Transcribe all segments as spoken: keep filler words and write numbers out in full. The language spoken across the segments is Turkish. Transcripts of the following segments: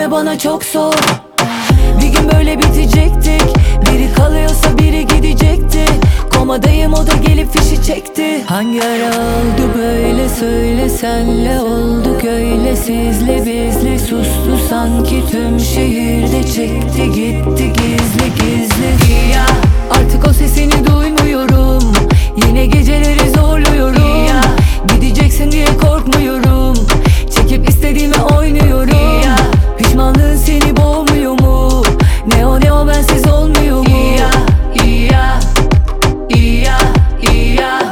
deme bana çok zor. Bir gün böyle bitecektik. Biri kalıyorsa biri gidecekti. Komadayım o da gelip fişi çekti. Hangi ara oldu böyle söyle, senle olduk öyle, sizli bizli. Sustu sanki tüm şehirde, çekti gitti gizli gizli. Ya artık o sesini duymuyorum, yine geceleri zorluyorum. Ya gideceksin diye korkmuyorum, çekip istediğimi oynuyorum. Ya pişmanlığın seni boğmuyor mu? Ne o ne o bensiz olmuyor mu? Ya ya ya ya.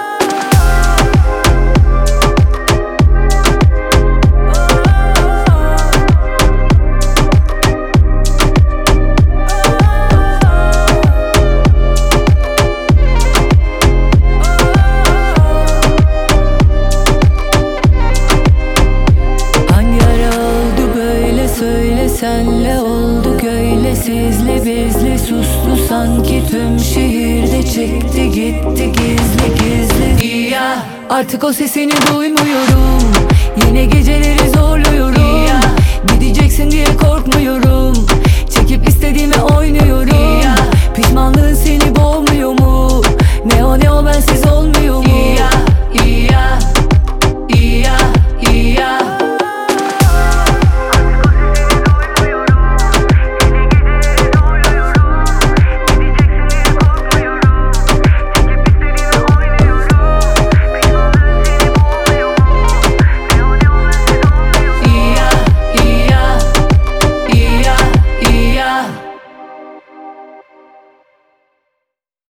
Senle olduk öyle, sizli bizli. Sustu sanki tüm şehirde, çekti gitti gizli gizli. Ya artık o sesini duymuyorum, yine geceleri zorluyorum.